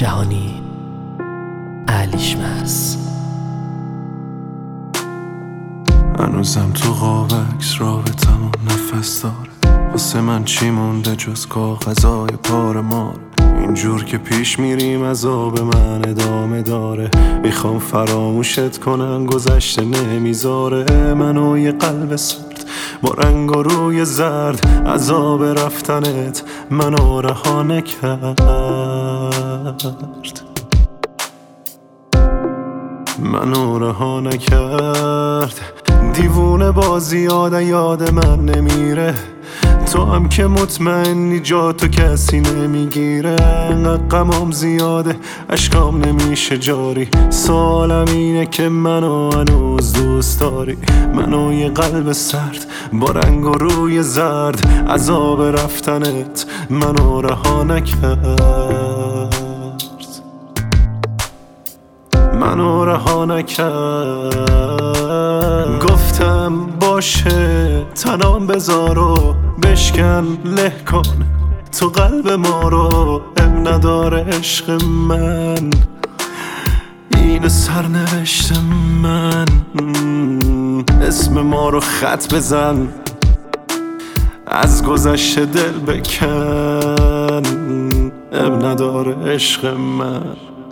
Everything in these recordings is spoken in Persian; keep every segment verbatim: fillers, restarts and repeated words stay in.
جهانی علیشمس. هنوزم تو قابکس رابطمون نفس داره، واسه من چی مونده جز کاغذای پار مار. اینجور که پیش میریم عذاب من ادامه داره، میخوام فراموشت کنم گذشته نمیذاره. منو یه قلب سرد با رنگ و روی زرد، عذاب رفتنت منو رها نکرد. منو رها نکرد. دیوونه بازی یاد یاد من نمیره، تو هم که مطمئنی جا تو کسی نمیگیره. انقدر غمام زیاده اشکام نمیشه جاری، سوالم اینه که منو هنوز دوست داری. منو یه قلب سرد با رنگ و روی زرد، عذاب رفتنت منو رها نکرد. منو رها نکرد. گفتم باشه تنام بذار و بشکن له کن تو قلب ما رو، اب نداره عشق من این سرنوشت من. اسم ما رو خط بزن، از گذشته دل بکن، اب نداره عشق من،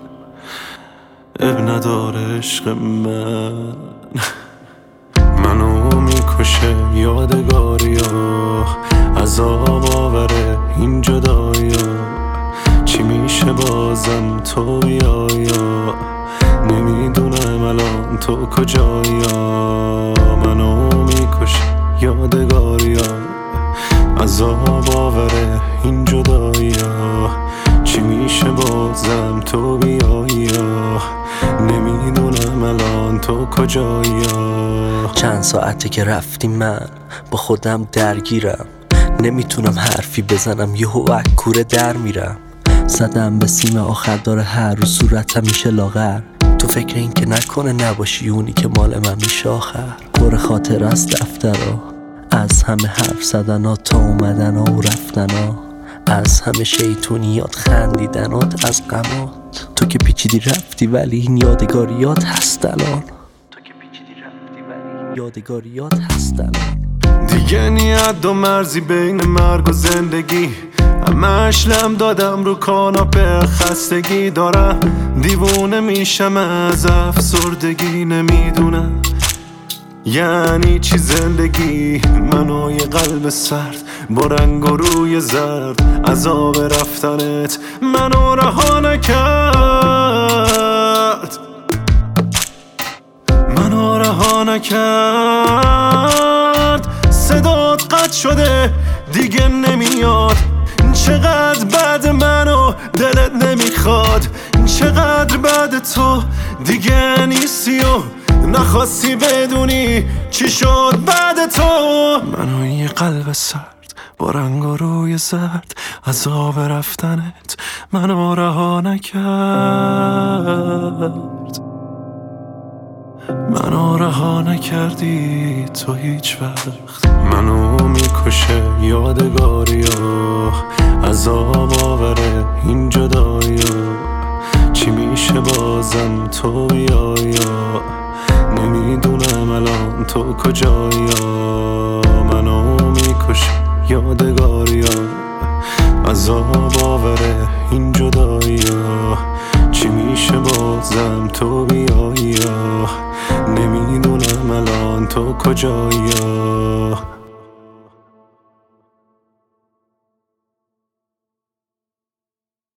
اب نداره عشق من. منو میکشه یادگاریا، عذاب آوره این جدایا. چی میشه بازم تو بیایا، نمیدونم الان تو کجایا. منو میکشه یادگاریا، عذاب آوره این جدایا. چی میشه بازم تو بیایا، نمیدونم الان تو کجایا. چند ساعته که رفتی من با خودم درگیرم، نمیتونم حرفی بزنم یهو کوره در میرم. زدم به سیم آخر داره هر رو صورتم میشه لاغر، تو فکر این که نکنه نباشی اونی که مال من میشه آخر. پر خاطر از دفترها، از همه حرف زدنها تا اومدنها و رفتنها، از همه شیطونیات خندیدنات از غمات. تو که پیچیدی رفتی ولی این یادگاریات هست الان، تو که پیچیدی رفتی ولی یادگاریات هست الان. دیگه نیت و مرزی بین مرگ و زندگی، همش لم دادم رو کاناپه خستگی. دارم دیوونه میشم از افسردگی، نمیدونم یعنی چی زندگی. منو یه قلب سرد با رنگ و روی زرد، عذاب رفتنت منو رها نکرد. منو رها نکرد. صدات قطع شده دیگه نمیاد، چقدر بعد منو دلت نمیخواد. چقدر بعد تو دیگه نیستی و نخواستی بدونی چی شد بعد تو. منو یه قلب سرد با رنگ و روی زرد، عذاب رفتنت منو رها نکرد. منو رها نکردی تو هیچ وقت. منو میکشه یادگاریا، عذاب آوره این جدایا. چی میشه بازم تو بیایا، نمیدونم الان تو کجایا. منو میکشه یادگاریا، عذاب آوره این جدایا. چی میشه بازم تو بیایا، نمیدونم الان تو کجایا.